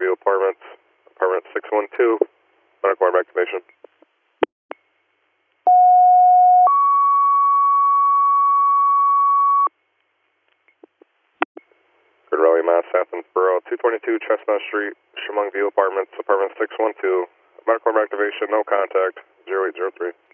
View Apartments, apartment 612, medical arm activation. Good Rally, Mass, Athens, Borough, 222 Chestnut Street, Chemung View Apartments, apartment 612, medical arm activation, no contact, 0803.